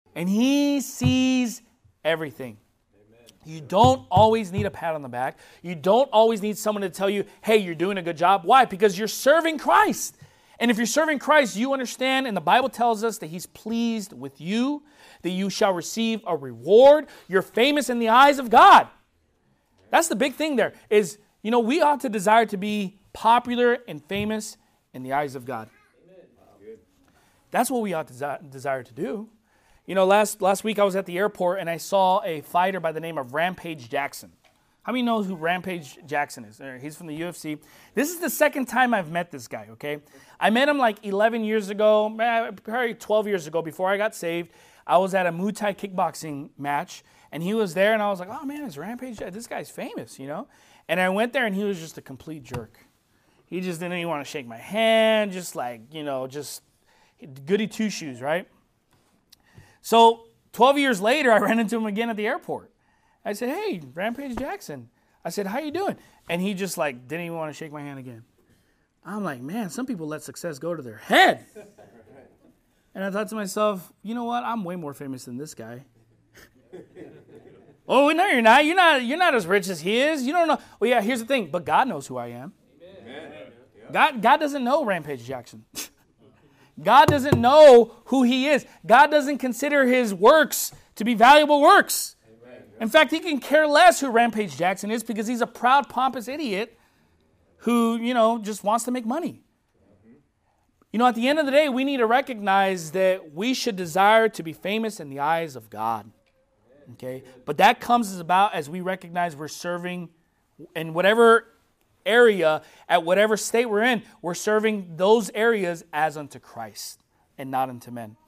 And He sees everything. You don't always need a pat on the back. You don't always need someone to tell you, hey, you're doing a good job. Why? Because you're serving Christ. And if you're serving Christ, you understand, and the Bible tells us that He's pleased with you, that you shall receive a reward. You're famous in the eyes of God. That's the big thing there is, we ought to desire to be popular and famous in the eyes of God. That's what we ought to desire to do. Last week I was at the airport and I saw a fighter by the name of Rampage Jackson. How many know who Rampage Jackson is? He's from the UFC. This is the second time I've met this guy, okay? I met him like 11 years ago, probably 12 years ago before I got saved. I was at a Muay Thai kickboxing match and he was there and I was like, oh man, it's Rampage. This guy's famous, And I went there and he was just a complete jerk. He just didn't even want to shake my hand, just like, just goody two-shoes, right? So 12 years later, I ran into him again at the airport. I said, hey, Rampage Jackson. I said, how you doing? And he just didn't even want to shake my hand again. I'm like, man, some people let success go to their head. And I thought to myself, you know what? I'm way more famous than this guy. Oh, no, you're not. You're not as rich as he is. You don't know. Well, yeah, here's the thing. But God knows who I am. Amen. God doesn't know Rampage Jackson. God doesn't know who he is. God doesn't consider his works to be valuable works. Amen. In fact, he can care less who Rampage Jackson is because he's a proud, pompous idiot who, just wants to make money. At the end of the day, we need to recognize that we should desire to be famous in the eyes of God. Okay? But that comes about as we recognize we're serving in whatever area, at whatever state we're in, we're serving those areas as unto Christ and not unto men.